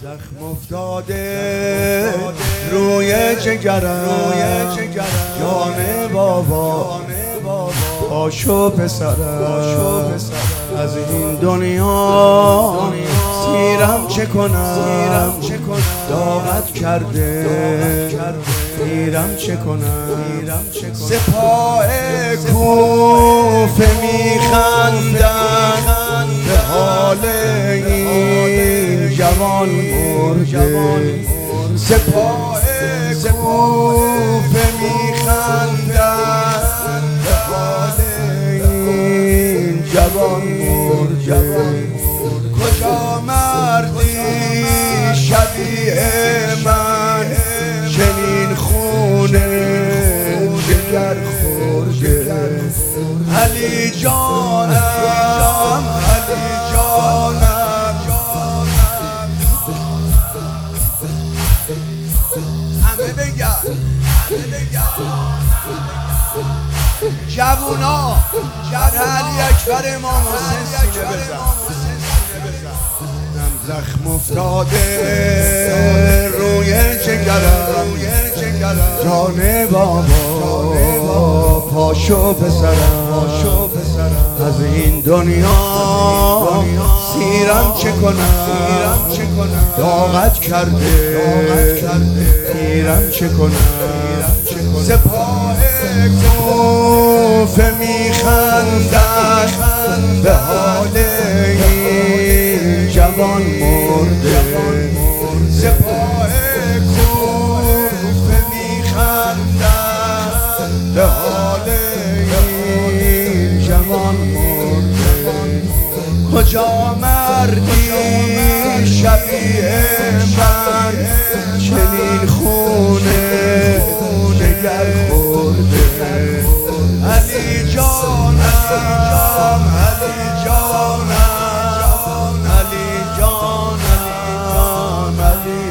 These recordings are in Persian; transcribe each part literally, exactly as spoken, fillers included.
زخم افتاده روی جگرم جان بابا پاشو پسرم از این دنیا سیرم چه کنم داغت کرده میرم چه کنم سپاه کوفه میخندن به حال این جوان مرده سپاه کوفه میخندن به حال این جوان مرده کجا مردی شبیه من چنین خونه جگر خورده علی جانم علی جانم همه بگن همه بگن جوونا جر علی اکبر امام حسین سینه بزن زخم افتاده روی جگرم جان بابا پاشو پسرم از این دنیا سیرم چه کنم داغت کرده میرم چه کنم سپاه کوفه میخندن به حال این جوان مرده سپاه کوفه میخندن به حال این جوان مرده کجا مردی شبیه من چنین خونه جگر خورده علی جانم علی جانم علی جانم علی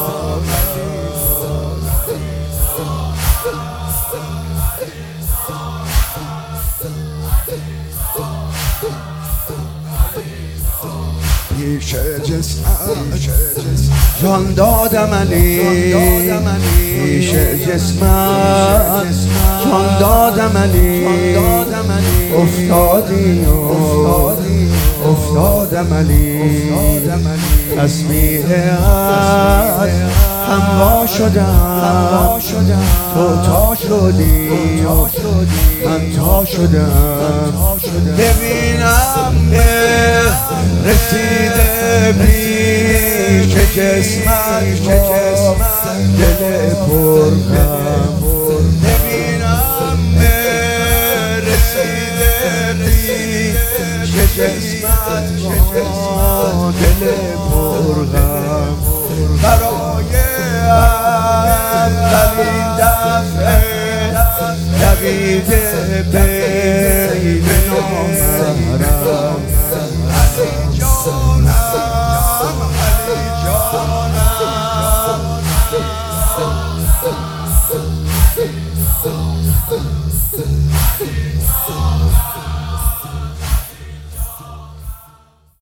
پیش جسمم جان دادم علی پیش جسمم جان دادم علی افتادی افتادم علی تسبیحت همراه شدم تو تا شدی من تا شدم ببینم رسیده پیش جسمت دل پر غم ببینم رسیده پیش جسمت دل پر غم برای اولین دفعه دویده